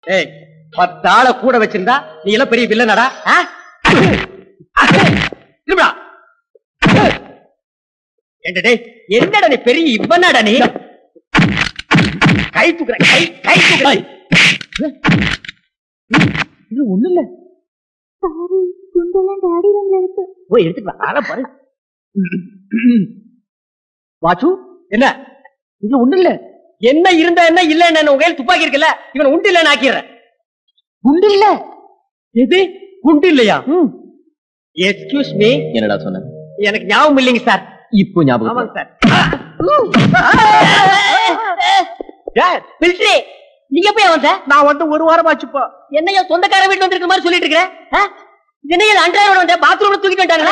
ஏய் 10 ஆளை கூட வச்சிருந்தா நீ எல்லாம் பெரிய வில்லனடா. என்னடா நீ பெரிய இவனடா நீ? கை தூக்குற கை தூக்குற. இது ஒண்ணு இல்ல. போய் எடுத்துட்டு வா. பாரு வாச்சு என்ன இது ஒண்ணு இல்ல. என்ன இருந்தா என்ன இல்ல என்ன உங்க கையில் துப்பாக்கி இருக்குல்ல, இவன் உண்டு இல்லன்னு ஆக்கிடுறேன். குண்டு இல்ல. எது குண்டு இல்லையா? Excuse me. என்னடா சொன்ன? எனக்கு ஞாபகம் இல்லைங்க சார். இப்போ ஞாபகம். ஆமாங்க சார். மிலிட்டரி நீங்க போய் வந்த? நான் வந்து ஒரு வாரம் ஆச்சுப்பா. என்னையா சொந்தக்கார வீட்டு வந்திருக்கிற மாதிரி சொல்லிட்டு இருக்கிறேன். என்னையா அன்றாட வந்து பாத்ரூம்ல தூக்கிட்டு வந்துட்டாங்களா?